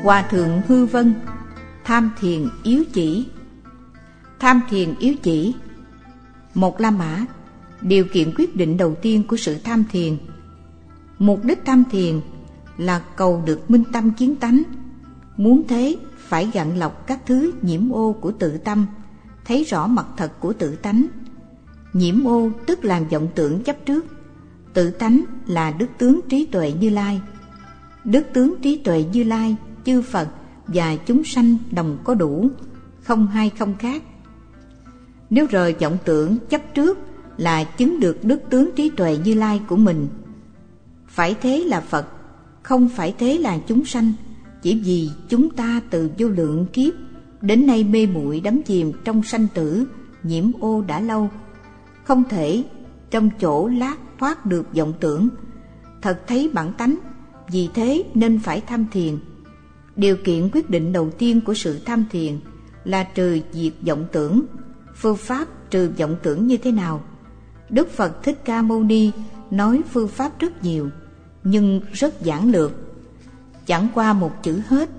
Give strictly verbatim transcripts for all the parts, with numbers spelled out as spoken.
Hòa thượng Hư Vân, tham thiền yếu chỉ. Tham thiền yếu chỉ. Một La Mã, điều kiện quyết định đầu tiên của sự tham thiền. Mục đích tham thiền là cầu được minh tâm kiến tánh. Muốn thế phải gạn lọc các thứ nhiễm ô của tự tâm, thấy rõ mặt thật của tự tánh. Nhiễm ô tức là vọng tưởng chấp trước. Tự tánh là đức tướng trí tuệ Như Lai. Đức tướng trí tuệ Như Lai, chư Phật và chúng sanh đồng có đủ, không hai không khác. Nếu rời vọng tưởng chấp trước là chứng được đức tướng trí tuệ Như Lai của mình. Phải thế là Phật, không phải thế là chúng sanh. Chỉ vì chúng ta từ vô lượng kiếp đến nay mê muội đắm chìm trong sanh tử, nhiễm ô đã lâu, không thể trong chỗ lát thoát được vọng tưởng, thật thấy bản tánh. Vì thế nên phải tham thiền. Điều kiện quyết định đầu tiên của sự tham thiền là trừ diệt vọng tưởng. Phương pháp trừ vọng tưởng như thế nào? Đức Phật Thích Ca Mâu Ni nói phương pháp rất nhiều, nhưng rất giản lược, chẳng qua một chữ hết.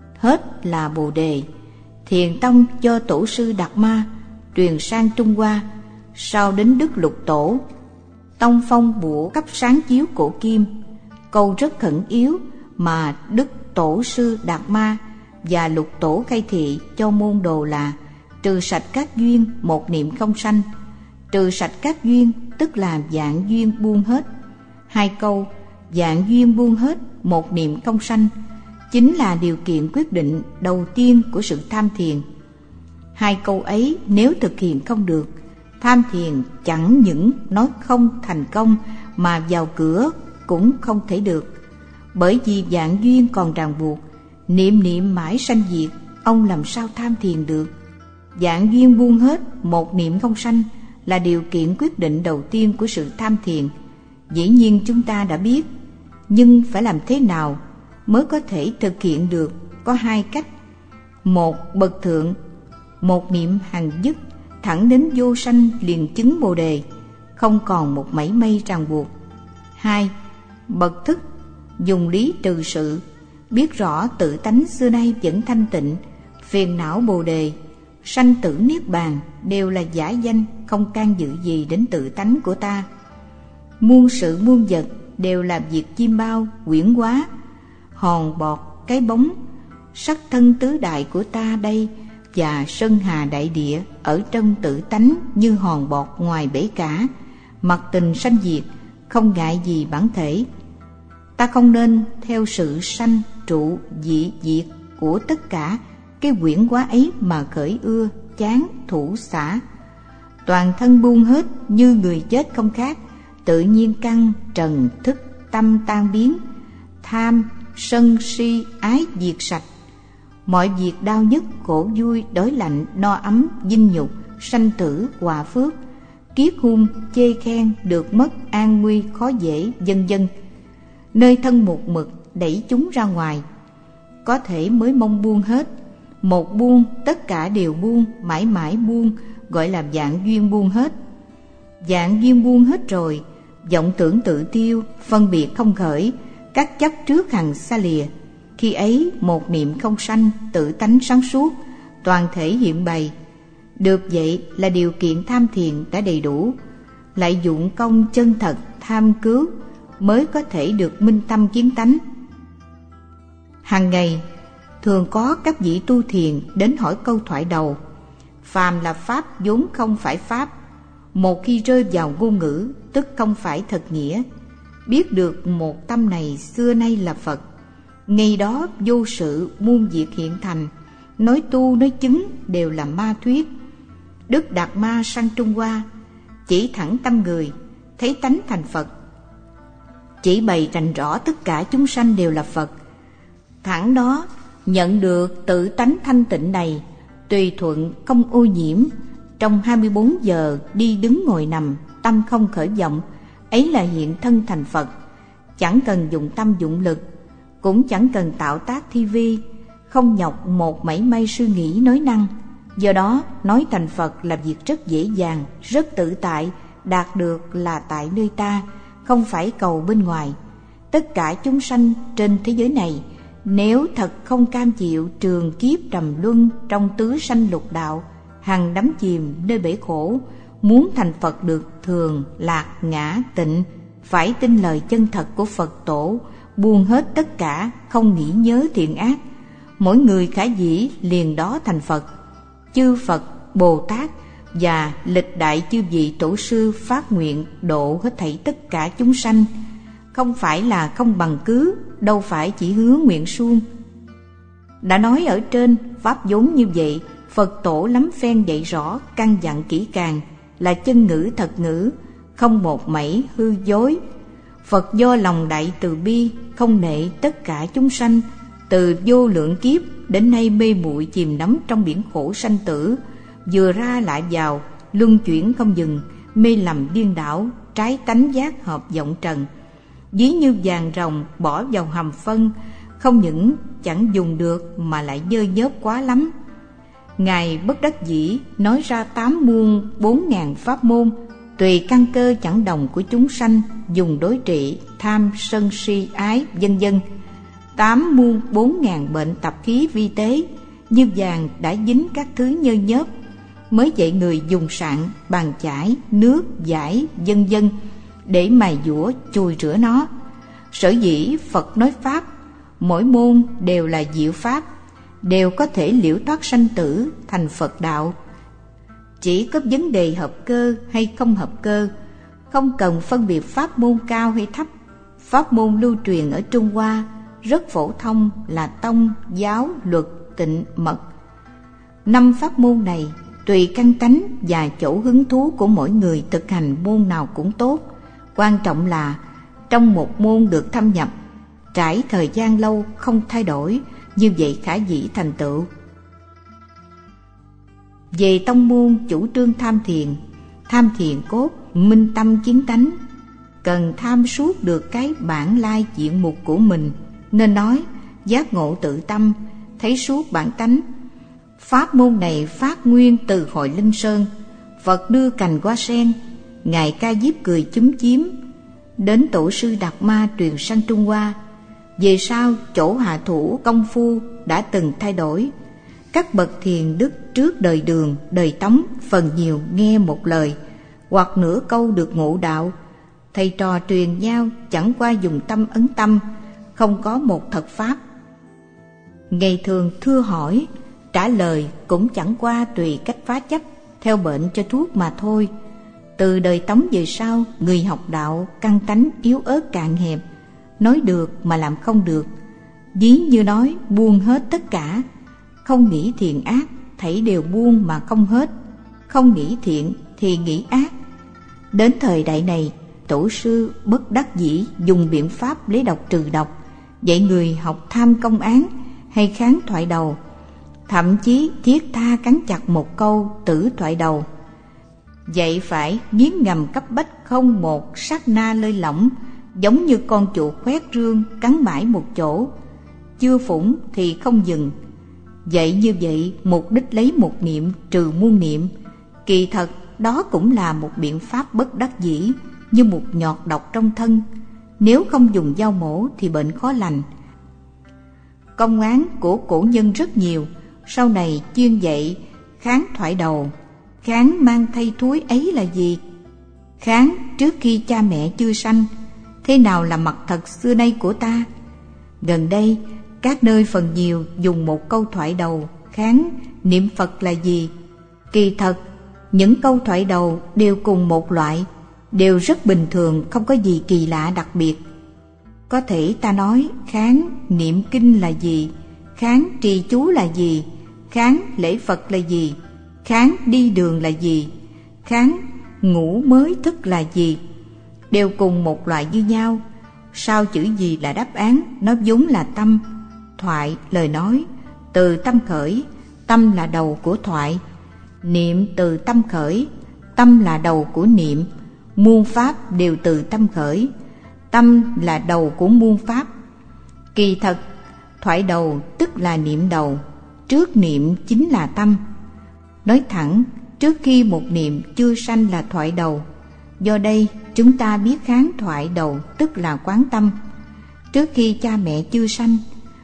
Hết là Bồ Đề. Thiền tông do tổ sư Đạt Ma truyền sang Trung Hoa, sau đến Đức Lục Tổ. Tông phong bủa cấp sáng chiếu cổ kim. Câu rất khẩn yếu mà Đức Tổ sư Đạt Ma và Lục Tổ khai thị cho môn đồ là: trừ sạch các duyên, một niệm không sanh. Trừ sạch các duyên tức là vạn duyên buông hết. Hai câu vạn duyên buông hết, một niệm không sanh chính là điều kiện quyết định đầu tiên của sự tham thiền. Hai câu ấy nếu thực hiện không được, tham thiền chẳng những nói không thành công mà vào cửa cũng không thể được. Bởi vì vạn duyên còn ràng buộc, niệm niệm mãi sanh diệt, ông làm sao tham thiền được? Vạn duyên buông hết, một niệm không sanh là điều kiện quyết định đầu tiên của sự tham thiền. Dĩ nhiên chúng ta đã biết, nhưng phải làm thế nào mới có thể thực hiện được? Có hai cách. Một, bậc thượng, một niệm hằng dứt, thẳng đến vô sanh liền chứng Bồ Đề, không còn một mảy may ràng buộc. Hai, bậc thức, dùng lý trừ sự, biết rõ tự tánh xưa nay vẫn thanh tịnh, phiền não Bồ Đề, sanh tử niết bàn đều là giả danh, không can dự gì đến tự tánh của ta. Muôn sự muôn vật đều là việc chim bao quyển hóa, hòn bọt cái bóng, sắc thân tứ đại của ta đây và sơn hà đại địa ở trong tự tánh như hòn bọt ngoài bể cả, mặc tình sanh diệt, không ngại gì bản thể. Ta không nên theo sự sanh trụ dị diệt của tất cả cái quyển hóa ấy mà khởi ưa chán thủ xả. Toàn thân buông hết như người chết không khác, tự nhiên căn trần thức tâm tan biến, tham sân si ái diệt sạch. Mọi việc đau nhức khổ vui đói lạnh no ấm dinh nhục sanh tử hòa phước kiết hung chê khen được mất an nguy khó dễ vân vân, nơi thân một mực đẩy chúng ra ngoài, có thể mới mong buông hết. Một buông tất cả đều buông, mãi mãi buông, gọi là vạn duyên buông hết. Vạn duyên buông hết rồi, vọng tưởng tự tiêu, phân biệt không khởi, các chấp trước hằng xa lìa. Khi ấy một niệm không sanh, tự tánh sáng suốt, toàn thể hiện bày. Được vậy là điều kiện tham thiền đã đầy đủ. Lại dụng công chân thật tham cứu mới có thể được minh tâm kiến tánh. Hàng ngày thường có các vị tu thiền đến hỏi câu thoại đầu: phàm là pháp vốn không phải pháp. Một khi rơi vào ngôn ngữ tức không phải thật nghĩa. Biết được một tâm này xưa nay là Phật, ngày đó vô sự muôn việc hiện thành. Nói tu nói chứng đều là ma thuyết. Đức Đạt Ma sang Trung Hoa, chỉ thẳng tâm người, thấy tánh thành Phật, chỉ bày rành rõ tất cả chúng sanh đều là Phật. Thẳng đó nhận được tự tánh thanh tịnh này, tùy thuận không ô nhiễm, trong hai mươi bốn giờ đi đứng ngồi nằm tâm không khởi vọng, ấy là hiện thân thành Phật. Chẳng cần dùng tâm dụng lực, cũng chẳng cần tạo tác thi vi, không nhọc một mảy may suy nghĩ nói năng. Do đó nói thành Phật là việc rất dễ dàng, rất tự tại, đạt được là tại nơi ta, không phải cầu bên ngoài. Tất cả chúng sanh trên thế giới này Nếu thật không cam chịu trường kiếp trầm luân trong tứ sanh lục đạo, hằng đắm chìm nơi bể khổ, muốn thành Phật được thường, lạc, ngã, tịnh, phải tin lời chân thật của Phật tổ, buông hết tất cả, không nghĩ nhớ thiện ác. Mỗi người khả dĩ liền đó thành Phật. Chư Phật, Bồ Tát và lịch đại chư vị tổ sư phát nguyện độ hết thảy tất cả chúng sanh, không phải là không bằng cứ, đâu phải chỉ hứa nguyện suông. Đã nói ở trên, pháp vốn như vậy, Phật tổ lắm phen dạy rõ, căn dặn kỹ càng, là chân ngữ thật ngữ, không một mảy hư dối. Phật do lòng đại từ bi, không nệ tất cả chúng sanh, từ vô lượng kiếp đến nay mê muội chìm đắm trong biển khổ sanh tử, vừa ra lại vào, luân chuyển không dừng, mê lầm điên đảo, trái tánh giác hợp vọng trần. Ví như vàng rồng bỏ vào hầm phân, không những chẳng dùng được mà lại nhơ nhớp quá lắm. Ngài bất đắc dĩ nói ra tám muôn bốn ngàn pháp môn, tùy căn cơ chẳng đồng của chúng sanh, dùng đối trị tham sân si ái vân vân. Tám muôn bốn ngàn bệnh tập khí vi tế, như vàng đã dính các thứ nhơ nhớp, mới dạy người dùng sạn, bàn chải, nước, giải vân vân để mài dũa chùi rửa nó. Sở dĩ Phật nói pháp, mỗi môn đều là diệu pháp, đều có thể liễu thoát sanh tử thành Phật đạo. Chỉ có vấn đề hợp cơ hay không hợp cơ, không cần phân biệt pháp môn cao hay thấp. Pháp môn lưu truyền ở Trung Hoa rất phổ thông là tông, giáo, luật, tịnh, mật. Năm pháp môn này tùy căn tánh và chỗ hứng thú của mỗi người thực hành môn nào cũng tốt. Quan trọng là trong một môn được thâm nhập, trải thời gian lâu không thay đổi, như vậy khả dĩ thành tựu. Về tông môn chủ trương tham thiền, tham thiền cốt, minh tâm kiến tánh, cần tham suốt được cái bản lai diện mục của mình, nên nói giác ngộ tự tâm, thấy suốt bản tánh. Pháp môn này phát nguyên từ hội Linh Sơn, Phật đưa cành hoa sen, Ngài Ca Diếp cười chúm chím, đến tổ sư Đạt Ma truyền sang Trung Hoa. Về sau chỗ hạ thủ công phu đã từng thay đổi. Các bậc thiền đức trước đời Đường, đời Tống phần nhiều nghe một lời hoặc nửa câu được ngộ đạo, thầy trò truyền nhau chẳng qua dùng tâm ấn tâm, không có một thật pháp. Ngày thường thưa hỏi, trả lời cũng chẳng qua tùy cách phá chấp, theo bệnh cho thuốc mà thôi. Từ đời Tống về sau, người học đạo căn tánh yếu ớt cạn hẹp, nói được mà làm không được. Ví như nói buông hết tất cả, không nghĩ thiện ác, thảy đều buông mà không hết. Không nghĩ thiện thì nghĩ ác. Đến thời đại này, tổ sư bất đắc dĩ dùng biện pháp lấy độc trừ độc, dạy người học tham công án hay kháng thoại đầu, thậm chí thiết tha cắn chặt một câu tử thoại đầu. Vậy phải nghiến ngầm cấp bách, không một sát na lơi lỏng, giống như con chuột khoét rương cắn mãi một chỗ, chưa phủng thì không dừng. Vậy như vậy, mục đích lấy một niệm trừ muôn niệm, kỳ thật đó cũng là một biện pháp bất đắc dĩ, như một nhọt độc trong thân. Nếu không dùng dao mổ thì bệnh khó lành. Công án của cổ nhân rất nhiều, sau này chuyên dạy kháng thoại đầu. Kháng mang thay thúi ấy là gì? Kháng trước khi cha mẹ chưa sanh. Thế nào là mặt thật xưa nay của ta? Gần đây các nơi phần nhiều dùng một câu thoại đầu kháng niệm Phật là gì? Kỳ thật những câu thoại đầu đều cùng một loại, đều rất bình thường, không có gì kỳ lạ đặc biệt. Có thể ta nói kháng niệm kinh là gì, kháng trì chú là gì, kháng lễ Phật là gì, kháng đi đường là gì, kháng ngủ mới thức là gì, đều cùng một loại như nhau. Sao chữ gì là đáp án? Nó vốn là tâm. Thoại, lời nói, từ tâm khởi, tâm là đầu của thoại. Niệm từ tâm khởi, tâm là đầu của niệm. Muôn pháp đều từ tâm khởi, tâm là đầu của muôn pháp. Kỳ thật, thoại đầu tức là niệm đầu, trước niệm chính là tâm. Nói thẳng, trước khi một niệm chưa sanh là thoại đầu. Do đây chúng ta biết kháng thoại đầu tức là quán tâm. Trước khi cha mẹ chưa sanh,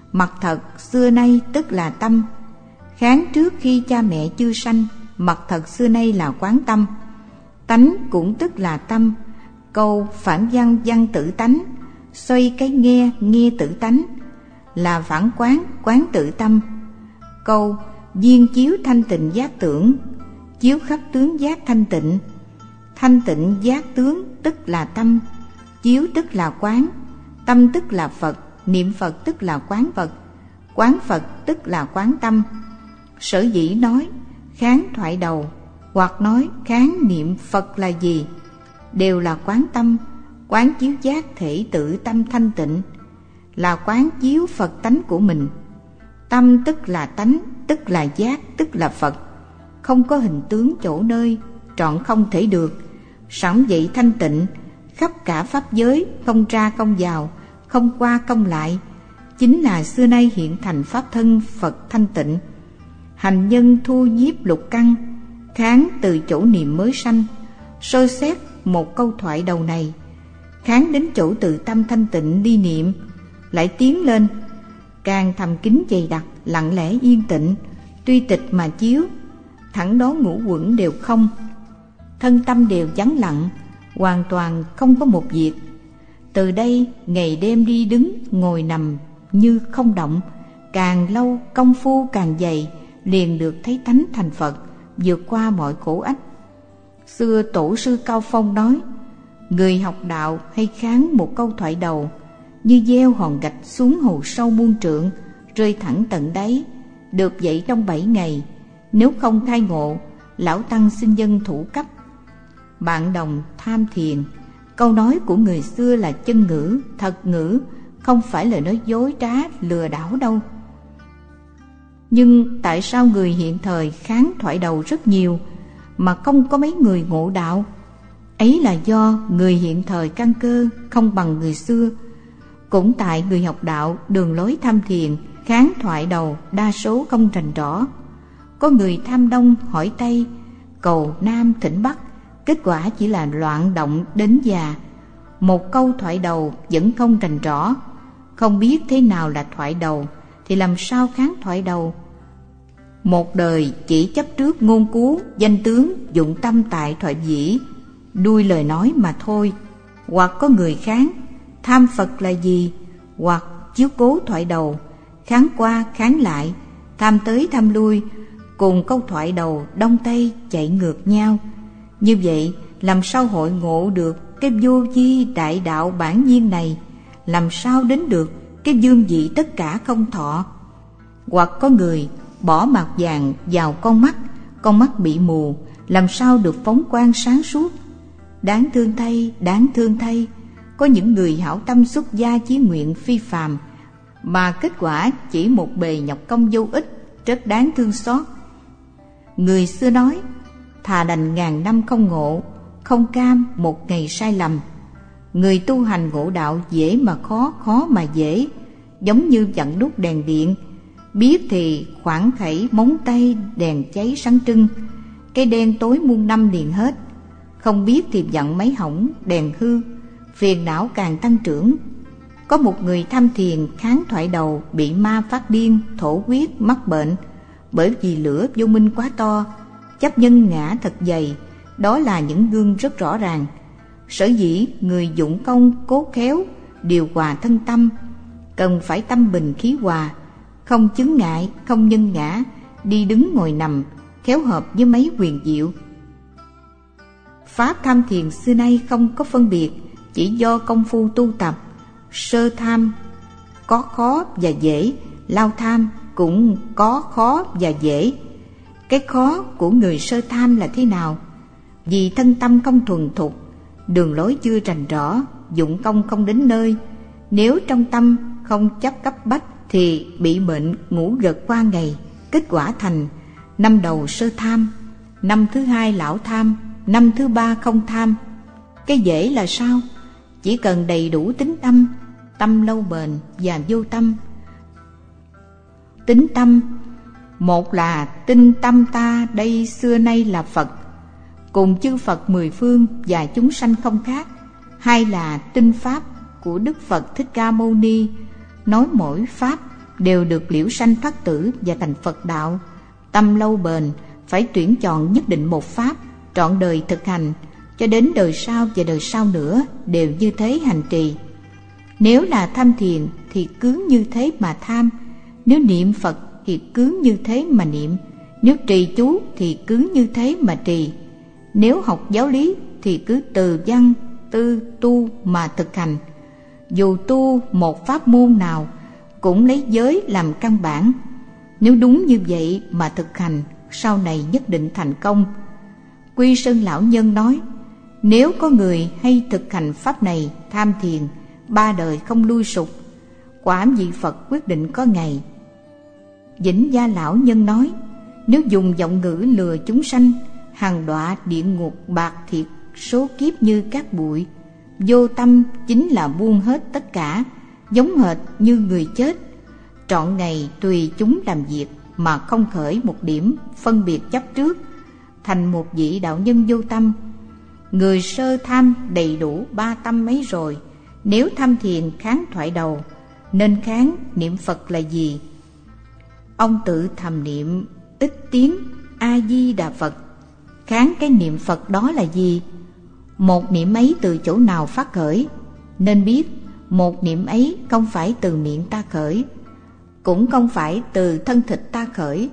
Mặt thật xưa nay tức là tâm. Kháng trước khi cha mẹ chưa sanh, mặt thật xưa nay là quán tâm. Tánh cũng tức là tâm. Câu phản văn văn tự tánh, xoay cái nghe nghe tự tánh, là phản quán quán tự tâm. Câu viên chiếu thanh tịnh giác tưởng, chiếu khắp tướng giác thanh tịnh. Thanh tịnh giác tướng tức là tâm, chiếu tức là quán, tâm tức là Phật, niệm Phật tức là quán Phật, quán Phật tức là quán tâm. Sở dĩ nói kháng thoại đầu hoặc nói kháng niệm Phật là gì? Đều là quán tâm, quán chiếu giác thể tự tâm thanh tịnh, là quán chiếu Phật tánh của mình. Tâm tức là tánh, tức là giác, tức là Phật. Không có hình tướng chỗ nơi, trọn không thể được. Sẵn vậy thanh tịnh, khắp cả pháp giới, không ra không vào, không qua không lại, chính là xưa nay hiện thành pháp thân Phật thanh tịnh. Hành nhân thu nhiếp lục căn, kháng từ chỗ niệm mới sanh. Soi xét một câu thoại đầu này, kháng đến chỗ tự tâm thanh tịnh đi niệm, lại tiến lên, càng thầm kín dày đặc, lặng lẽ yên tịnh, tuy tịch mà chiếu, thẳng đó ngũ uẩn đều không, thân tâm đều vắng lặng, hoàn toàn không có một việc. Từ đây ngày đêm đi đứng ngồi nằm như không động, càng lâu công phu càng dày, liền được thấy tánh thành Phật, vượt qua mọi khổ ách. Xưa tổ sư Cao Phong nói, người học đạo hay kháng một câu thoại đầu, như gieo hòn gạch xuống hồ sâu muôn trượng, rơi thẳng tận đáy, được dậy trong bảy ngày. Nếu không khai ngộ, lão tăng xin dân thủ cấp. Bạn đồng tham thiền, câu nói của người xưa là chân ngữ, thật ngữ, không phải lời nói dối trá lừa đảo đâu. Nhưng tại sao người hiện thời kháng thoại đầu rất nhiều mà không có mấy người ngộ đạo? Ấy là do người hiện thời căn cơ không bằng người xưa. Cũng tại người học đạo đường lối tham thiền, kháng thoại đầu đa số không rành rõ. Có người tham đông hỏi tây, cầu nam thỉnh bắc, kết quả chỉ là loạn động đến già. Một câu thoại đầu vẫn không rành rõ, không biết thế nào là thoại đầu thì làm sao kháng thoại đầu. Một đời chỉ chấp trước ngôn cú, danh tướng, dụng tâm tại thoại dĩ, đuôi lời nói mà thôi. Hoặc có người kháng tham Phật là gì, hoặc chiếu cố thoại đầu, kháng qua kháng lại, tham tới tham lui, cùng câu thoại đầu đông tây chạy ngược nhau. Như vậy làm sao hội ngộ được cái vô vi đại đạo bản nhiên này? Làm sao đến được cái dương vị tất cả không thọ? Hoặc có người bỏ mạt vàng vào con mắt, con mắt bị mù, làm sao được phóng quang sáng suốt? Đáng thương thay, đáng thương thay, có những người hảo tâm xuất gia chí nguyện phi phàm, mà kết quả chỉ một bề nhọc công vô ích, rất đáng thương xót. Người xưa nói, thà đành ngàn năm không ngộ, không cam một ngày sai lầm. Người tu hành ngộ đạo dễ mà khó, khó mà dễ, giống như vặn đúc đèn điện. Biết thì khoảng khẩy móng tay đèn cháy sáng trưng, cây đen tối muôn năm liền hết. Không biết thì vặn máy hỏng, đèn hư, phiền não càng tăng trưởng. Có một người tham thiền kháng thoại đầu bị ma phát điên, thổ huyết, mắc bệnh, bởi vì lửa vô minh quá to, chấp nhân ngã thật dày. Đó là những gương rất rõ ràng. Sở dĩ người dụng công cố khéo điều hòa thân tâm, cần phải tâm bình khí hòa, không chứng ngại, không nhân ngã, đi đứng ngồi nằm, khéo hợp với mấy huyền diệu. Pháp tham thiền xưa nay không có phân biệt, chỉ do công phu tu tập. Sơ tham có khó và dễ, lao tham cũng có khó và dễ. Cái khó của người sơ tham là thế nào? Vì thân tâm không thuần thục, đường lối chưa rành rõ, dụng công không đến nơi. Nếu trong tâm không chấp cấp bách thì bị bệnh ngủ gật qua ngày, kết quả thành năm đầu sơ tham, năm thứ hai lão tham, năm thứ ba không tham. Cái dễ là sao? Chỉ cần đầy đủ tính tâm, tâm lâu bền và vô tâm. Tính tâm, một là tin tâm ta đây xưa nay là Phật, cùng chư Phật mười phương và chúng sanh không khác. Hai là tin Pháp của Đức Phật Thích Ca Mâu Ni, nói mỗi Pháp đều được liễu sanh thoát tử và thành Phật đạo. Tâm lâu bền, phải tuyển chọn nhất định một pháp, trọn đời thực hành, cho đến đời sau và đời sau nữa đều như thế hành trì. Nếu là tham thiền thì cứ như thế mà tham, nếu niệm Phật thì cứ như thế mà niệm, nếu trì chú thì cứ như thế mà trì, nếu học giáo lý thì cứ từ văn, tư, tu mà thực hành. Dù tu một pháp môn nào cũng lấy giới làm căn bản. Nếu đúng như vậy mà thực hành, sau này nhất định thành công. Quy Sơn lão nhân nói, nếu có người hay thực hành pháp này tham thiền, ba đời không lui sụp, quả vị Phật quyết định có ngày. Vĩnh Gia lão nhân nói, nếu dùng giọng ngữ lừa chúng sanh, hằng đọa địa ngục bạc thiệt số kiếp như cát bụi. Vô tâm chính là buông hết tất cả, giống hệt như người chết. Trọn ngày tùy chúng làm việc mà không khởi một điểm phân biệt chấp trước, thành một vị đạo nhân vô tâm. Người sơ tham đầy đủ ba tâm ấy rồi, nếu tham thiền kháng thoại đầu, nên kháng niệm Phật là gì? Ông tự thầm niệm ít tiếng A-di-đà Phật. Kháng cái niệm Phật đó là gì? Một niệm ấy từ chỗ nào phát khởi? Nên biết một niệm ấy không phải từ miệng ta khởi, cũng không phải từ thân thịt ta khởi.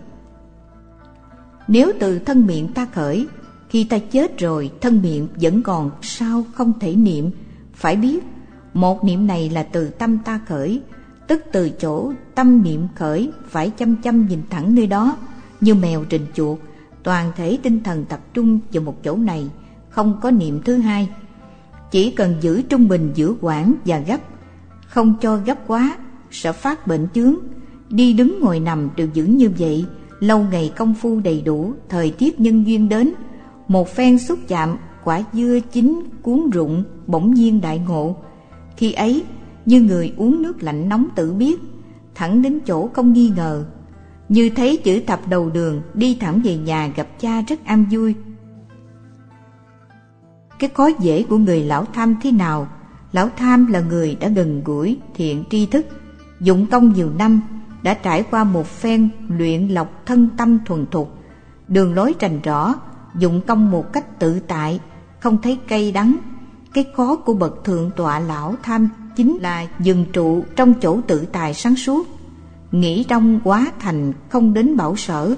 Nếu từ thân miệng ta khởi, khi ta chết rồi thân miệng vẫn còn, sao không thể niệm? Phải biết một niệm này là từ tâm ta khởi, tức từ chỗ tâm niệm khởi, phải chăm chăm nhìn thẳng nơi đó, như mèo rình chuột, toàn thể tinh thần tập trung vào một chỗ này, không có niệm thứ hai. Chỉ cần giữ trung bình giữa quãng và gấp, không cho gấp quá, sợ phát bệnh chướng. Đi đứng ngồi nằm đều giữ như vậy, lâu ngày công phu đầy đủ, thời tiết nhân duyên đến, một phen xúc chạm, quả dưa chín cuốn rụng, bỗng nhiên đại ngộ. Khi ấy như người uống nước lạnh nóng tự biết, thẳng đến chỗ không nghi ngờ. Như thấy chữ thập đầu đường, đi thẳng về nhà gặp cha rất an vui. Cái khó dễ của người lão tham thế nào? Lão tham là người đã gần gũi thiện tri thức, dụng công nhiều năm, đã trải qua một phen luyện lọc thân tâm thuần thục, đường lối rành rõ, dụng công một cách tự tại, không thấy cay đắng. Cái khó của bậc thượng tọa lão tham chính là dừng trụ trong chỗ tự tài sáng suốt, nghĩ trong quá thành, không đến bảo sở.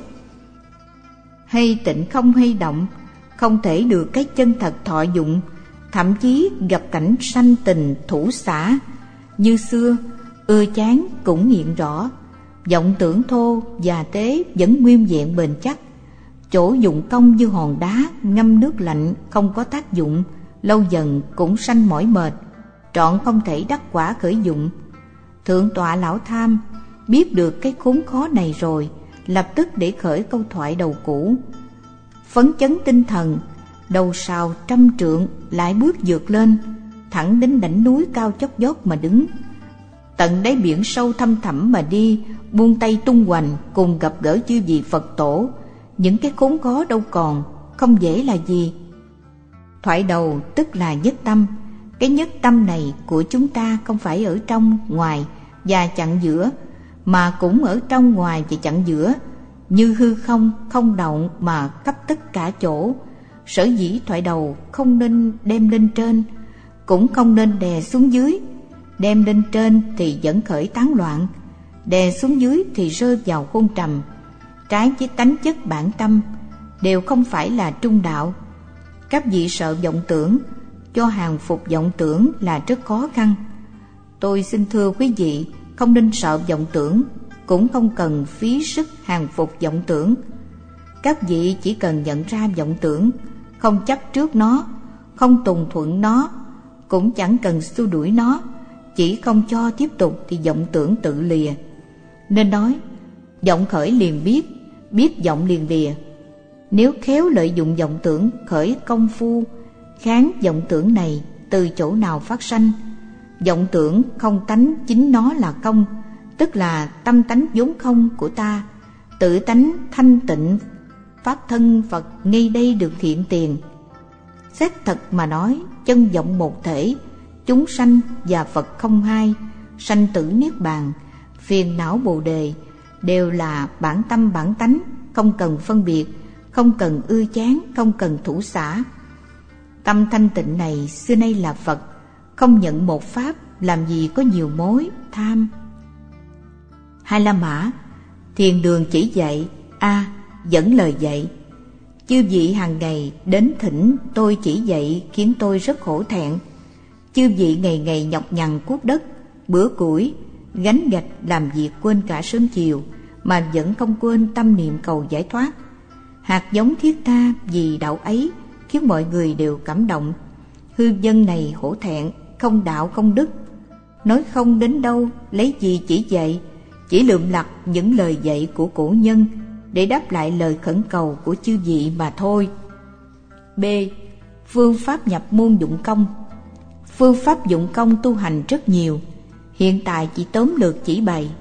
Hay tịnh không hay động, không thể được cái chân thật thọ dụng, thậm chí gặp cảnh sanh tình thủ xả. Như xưa, ưa chán cũng nghiện rõ, vọng tưởng thô và tế vẫn nguyên vẹn bền chắc. Chỗ dụng công như hòn đá ngâm nước lạnh không có tác dụng, lâu dần cũng sanh mỏi mệt, trọn không thể đắc quả khởi dụng. Thượng tọa lão tham biết được cái khốn khó này rồi, lập tức để khởi câu thoại đầu cũ, phấn chấn tinh thần, đầu sào trăm trượng lại bước vượt lên, thẳng đến đỉnh núi cao chót vót mà đứng, tận đáy biển sâu thăm thẳm mà đi, buông tay tung hoành cùng gặp gỡ chư vị Phật tổ. Những cái khốn khó đâu còn, không dễ là gì. Thoại đầu tức là nhất tâm. Cái nhất tâm này của chúng ta không phải ở trong, ngoài và chặn giữa, mà cũng ở trong, ngoài và chặn giữa, như hư không, không động mà khắp tất cả chỗ. Sở dĩ thoại đầu không nên đem lên trên, cũng không nên đè xuống dưới. Đem lên trên thì dẫn khởi tán loạn, đè xuống dưới thì rơi vào hôn trầm, trái với tánh chất bản tâm, đều không phải là trung đạo. Các vị sợ vọng tưởng, cho hàng phục vọng tưởng là rất khó khăn. Tôi xin thưa quý vị, không nên sợ vọng tưởng, cũng không cần phí sức hàng phục vọng tưởng. Các vị chỉ cần nhận ra vọng tưởng, không chấp trước nó, không tùng thuận nó, cũng chẳng cần xua đuổi nó, chỉ không cho tiếp tục thì vọng tưởng tự lìa. Nên nói, vọng khởi liền biết, biết vọng liền lìa. Nếu khéo lợi dụng vọng tưởng khởi công phu, kháng vọng tưởng này từ chỗ nào phát sanh? Vọng tưởng không tánh chính nó là công, tức là tâm tánh vốn không của ta, tự tánh thanh tịnh, pháp thân Phật ngay đây được hiện tiền. Xét thật mà nói, chân vọng một thể, chúng sanh và Phật không hai, sanh tử niết bàn, phiền não bồ đề đều là bản tâm bản tánh, không cần phân biệt, không cần ưa chán, không cần thủ xả. Tâm thanh tịnh này xưa nay là Phật, không nhận một pháp, làm gì có nhiều mối tham. Hai La Mã, thiền đường chỉ dạy, a à, dẫn lời dạy. Chư vị hàng ngày đến thỉnh tôi chỉ dạy khiến tôi rất khổ thẹn. Chư vị ngày ngày nhọc nhằn cuốc đất, bữa củi, gánh gạch làm việc quên cả sớm chiều, mà vẫn không quên tâm niệm cầu giải thoát. Hạt giống thiết tha vì đạo ấy khiến mọi người đều cảm động. Hư dân này hổ thẹn, không đạo không đức, nói không đến đâu, lấy gì chỉ dạy, chỉ lượm lặt những lời dạy của cổ nhân để đáp lại lời khẩn cầu của chư vị mà thôi. B. Phương pháp nhập môn dụng công. Phương pháp dụng công tu hành rất nhiều, hiện tại chỉ tóm lược chỉ bày.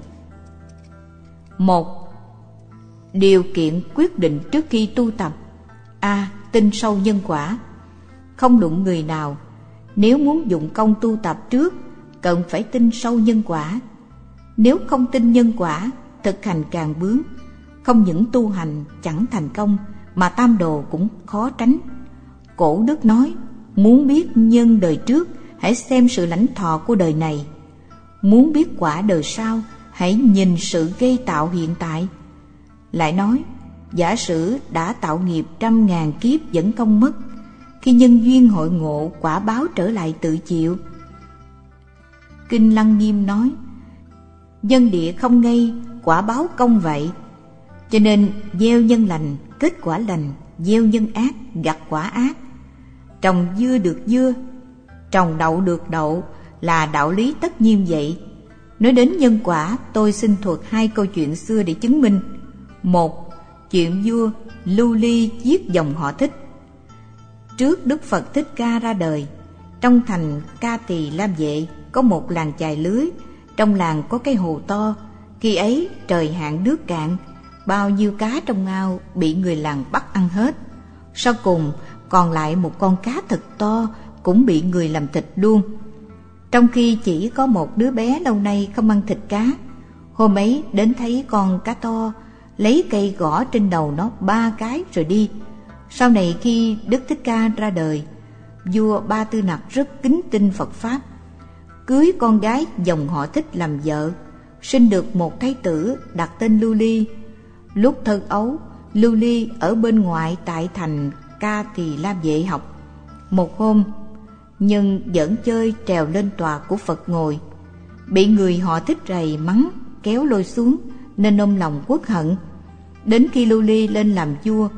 Một. Điều kiện quyết định trước khi tu tập. A. Tin sâu nhân quả. Không đụng người nào, nếu muốn dụng công tu tập trước, cần phải tin sâu nhân quả. Nếu không tin nhân quả, thực hành càng bướng, không những tu hành chẳng thành công, mà tam đồ cũng khó tránh. Cổ đức nói, muốn biết nhân đời trước, hãy xem sự lãnh thọ của đời này. Muốn biết quả đời sau, hãy nhìn sự gây tạo hiện tại. Lại nói, giả sử đã tạo nghiệp trăm ngàn kiếp vẫn không mất, khi nhân duyên hội ngộ, quả báo trở lại tự chịu. Kinh Lăng Nghiêm nói, nhân địa không ngay, quả báo công vậy. Cho nên gieo nhân lành, kết quả lành, gieo nhân ác, gặt quả ác. Trồng dưa được dưa, trồng đậu được đậu, là đạo lý tất nhiên vậy. Nói đến nhân quả, tôi xin thuật hai câu chuyện xưa để chứng minh. Một, chuyện vua Lưu Ly giết dòng họ Thích. Trước Đức Phật Thích Ca ra đời, trong thành Ca Tỳ Lam Vệ có một làng chài lưới. Trong làng có cái hồ to, khi ấy trời hạn nước cạn, bao nhiêu cá trong ao bị người làng bắt ăn hết. Sau cùng còn lại một con cá thật to, cũng bị người làm thịt luôn. Trong khi chỉ có một đứa bé lâu nay không ăn thịt cá, hôm ấy đến thấy con cá to, lấy cây gõ trên đầu nó ba cái rồi đi. Sau này khi Đức Thích Ca ra đời, vua Ba Tư Nặc rất kính tin Phật Pháp, cưới con gái dòng họ Thích làm vợ, sinh được một thái tử đặt tên Lưu Ly. Lúc thơ ấu, Lưu Ly ở bên ngoại tại thành Ca Tỳ Lam Vệ học. Một hôm, nhân giỡn chơi trèo lên tòa của Phật ngồi, bị người họ Thích rầy mắng kéo lôi xuống, nên ôm lòng uất hận. Đến khi Lưu Ly lên làm vua,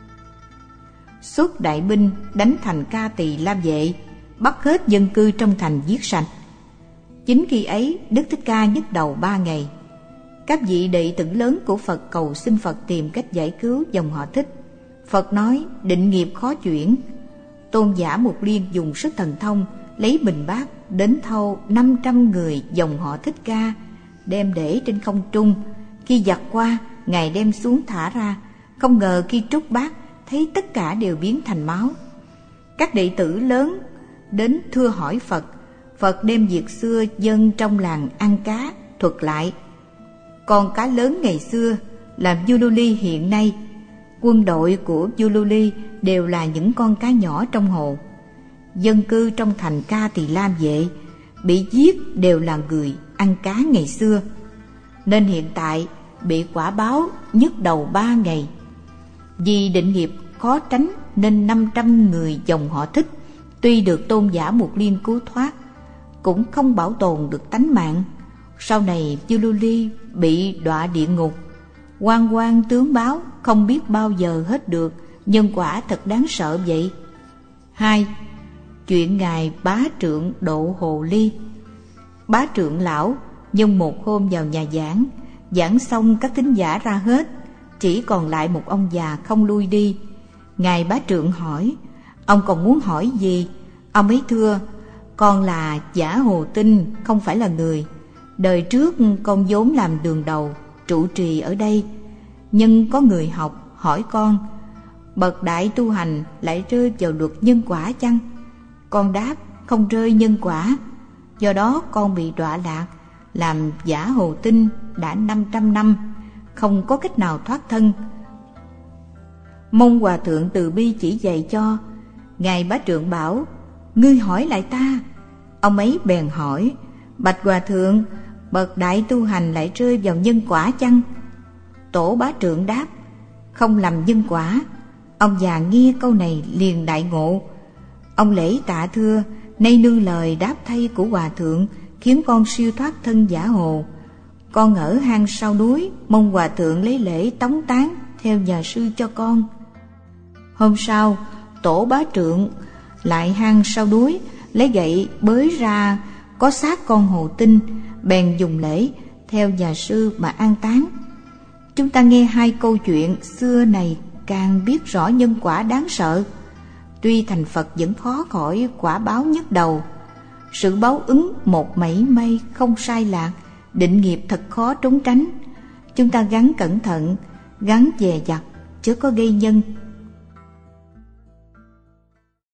xuất đại binh đánh thành Ca Tỳ Lam Vệ, bắt hết dân cư trong thành giết sạch. Chính khi ấy Đức Thích Ca nhức đầu ba ngày. Các vị đệ tử lớn của Phật cầu xin Phật tìm cách giải cứu dòng họ Thích. Phật nói định nghiệp khó chuyển. Tôn giả Mục Liên dùng sức thần thông, lấy bình bát đến thâu năm trăm người dòng họ Thích Ca, đem để trên không trung. Khi giặc qua, Ngài đem xuống thả ra. Không ngờ khi trút bát, thấy tất cả đều biến thành máu. Các đệ tử lớn đến thưa hỏi Phật. Phật đem việc xưa dân trong làng ăn cá thuật lại. Con cá lớn ngày xưa làm vua Lưu Ly hiện nay, quân đội của vua Lưu Ly đều là những con cá nhỏ trong hồ. Dân cư trong thành Ca Tỳ Lam Vệ bị giết đều là người ăn cá ngày xưa, nên hiện tại bị quả báo nhức đầu ba ngày. Vì định nghiệp khó tránh nên năm trăm người dòng họ Thích tuy được tôn giả Mục Liên cứu thoát, cũng không bảo tồn được tánh mạng. Sau này vua Lưu Ly bị đọa địa ngục, oan oan tướng báo không biết bao giờ hết được. Nhân quả thật đáng sợ vậy. Hai, chuyện ngài Bá Trượng độ hồ ly. Bá Trượng lão nhân một hôm vào nhà giảng, giảng xong các thính giả ra hết, chỉ còn lại một ông già không lui đi. Ngài Bá Trượng hỏi, ông còn muốn hỏi gì? Ông ấy thưa, con là giả hồ tinh, không phải là người. Đời trước con vốn làm đường đầu, trụ trì ở đây. Nhưng có người học hỏi con, bậc đại tu hành lại rơi vào luật nhân quả chăng? Con đáp không rơi nhân quả, do đó con bị đọa lạc, làm giả hồ tinh đã năm trăm năm, không có cách nào thoát thân. Mong Hòa Thượng từ bi chỉ dạy cho. Ngài Bá Trượng bảo: ngươi hỏi lại ta. Ông ấy bèn hỏi: bạch Hòa Thượng, bậc đại tu hành lại rơi vào nhân quả chăng? Tổ Bá Trượng đáp: không làm nhân quả. Ông già nghe câu này liền đại ngộ. Ông lễ tạ thưa: nay nương lời đáp thay của Hòa Thượng khiến con siêu thoát thân giả hồ. Con ở hang sau núi, mong Hòa Thượng lấy lễ tống tán theo nhà sư cho con. Hôm sau, Tổ Bá Trượng lại hang sau núi, lấy gậy bới ra có xác con hồ tinh, bèn dùng lễ theo nhà sư mà an táng. Chúng ta nghe hai câu chuyện xưa này càng biết rõ nhân quả đáng sợ. Tuy thành Phật vẫn khó khỏi quả báo nhức đầu. Sự báo ứng một mảy may không sai lạc, định nghiệp thật khó trốn tránh. Chúng ta gắng cẩn thận, gắng dè dặt, chớ có gây nhân.